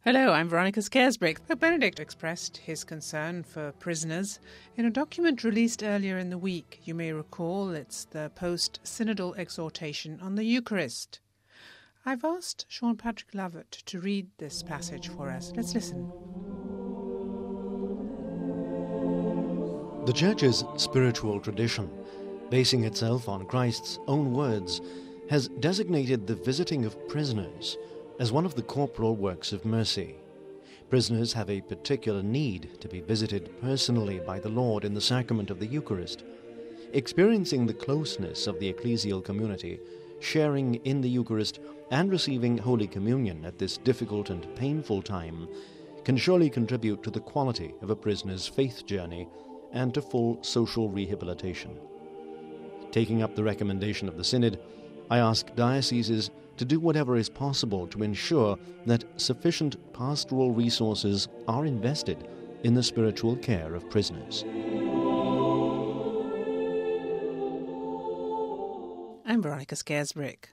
Hello, I'm Veronica Scaresbrick. Pope Benedict expressed his concern for prisoners in a document released earlier in the week. You may recall it's the post-synodal exhortation on the Eucharist. I've asked Sean Patrick Lovett to read this passage for us. Let's listen. The Church's spiritual tradition, basing itself on Christ's own words, has designated the visiting of prisoners as one of the corporal works of mercy. Prisoners have a particular need to be visited personally by the Lord in the sacrament of the Eucharist. Experiencing the closeness of the ecclesial community, sharing in the Eucharist, and receiving Holy Communion at this difficult and painful time can surely contribute to the quality of a prisoner's faith journey and to full social rehabilitation. Taking up the recommendation of the Synod, I ask dioceses to do whatever is possible to ensure that sufficient pastoral resources are invested in the spiritual care of prisoners. I'm Veronica Scaresbrick.